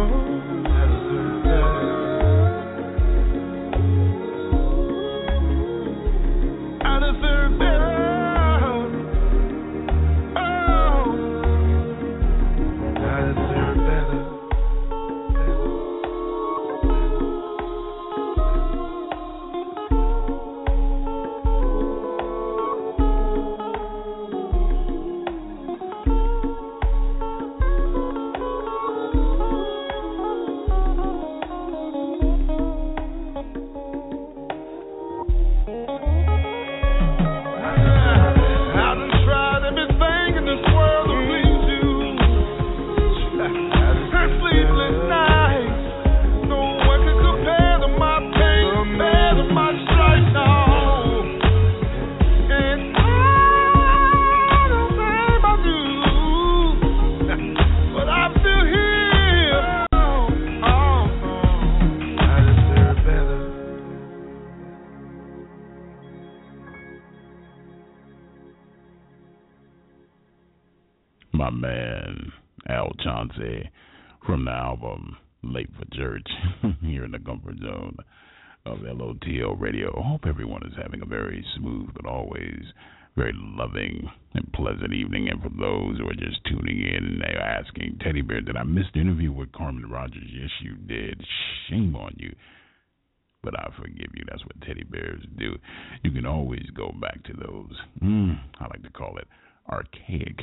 My man Al Chauncey from the album Late for Church here in the comfort zone of L O T L Radio. I hope everyone is having a very smooth but always very loving and pleasant evening. And for those who are just tuning in and they're asking, Teddy Bear, did I miss the interview with Carmen Rogers? Yes, you did. Shame on you. But I forgive you. That's what teddy bears do. You can always go back to those, mm, I like to call it, archaic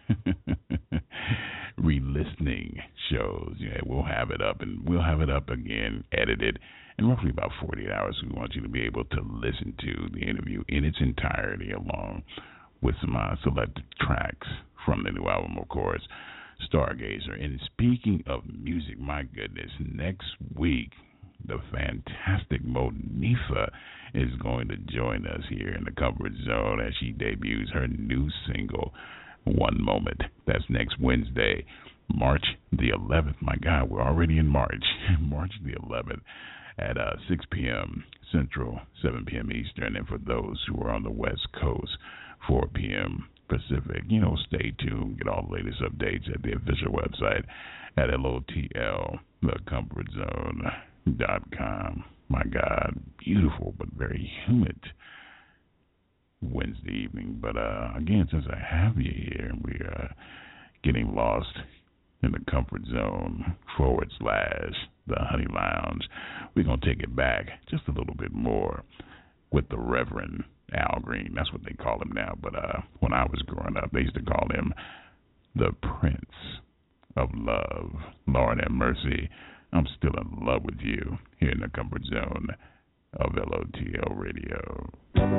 re-listening shows. Yeah, we'll have it up, and we'll have it up again, edited, in roughly about forty-eight hours. We want you to be able to listen to the interview in its entirety, along with some uh, selected tracks from the new album, of course, Stargazer. And speaking of music, my goodness, next week, the fantastic Monifa is going to join us here in the Comfort Zone as she debuts her new single, One Moment. That's next Wednesday, March the eleventh. My God, we're already in March. March the eleventh at uh, six p.m. Central, seven p.m. Eastern. And for those who are on the West Coast, four p.m. Pacific. You know, stay tuned. Get all the latest updates at the official website at L O T L, the comfort zone dot com. My God, beautiful but very humid Wednesday evening. But uh, again, since I have you here, we are getting lost in the comfort zone forward slash the Honey Lounge. We're going to take it back just a little bit more with the Reverend Al Green. That's what they call him now. But uh, when I was growing up, they used to call him the Prince of Love. Lord have mercy. I'm still in love with you here in the comfort zone of L O T L Radio.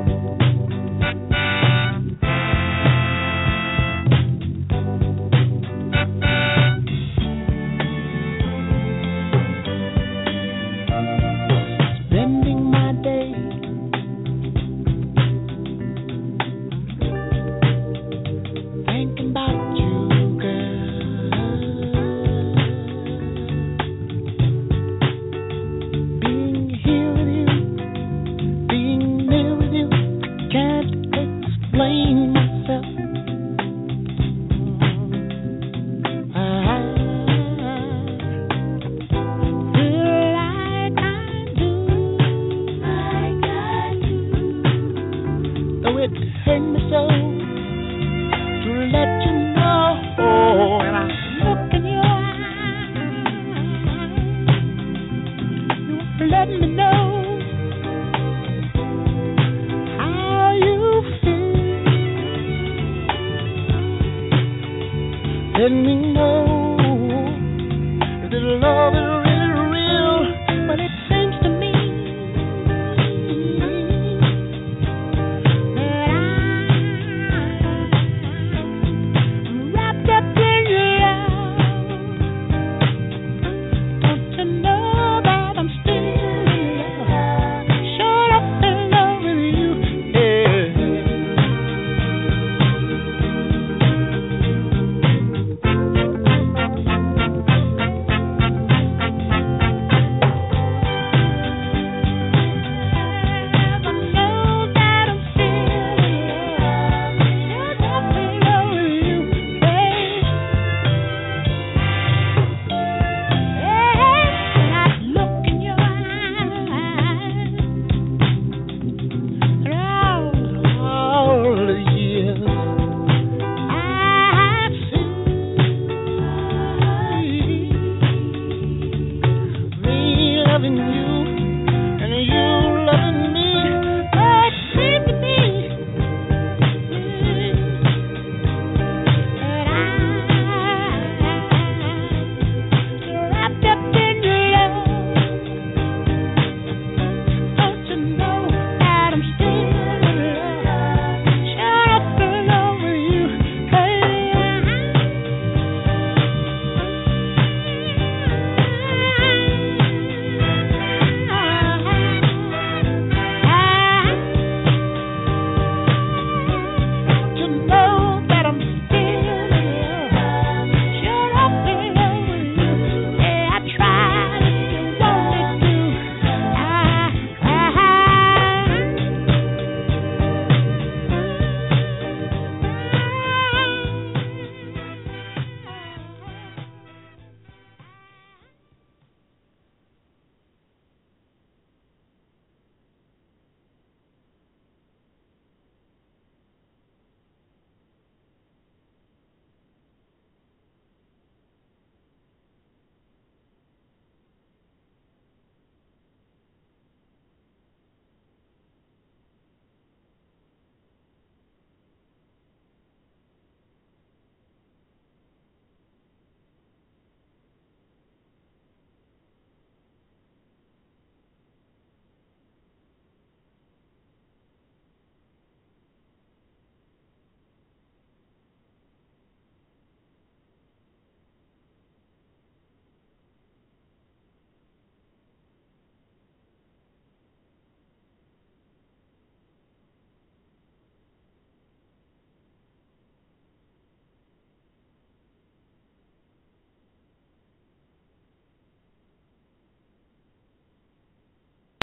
Spending my day thinking about you, girl. Being here with you, being near with you, can't explain myself. I feel like I do, like I do. Though it hurt me so to let you know, and I look in your eyes, you let me know how you feel. Let me know if this love is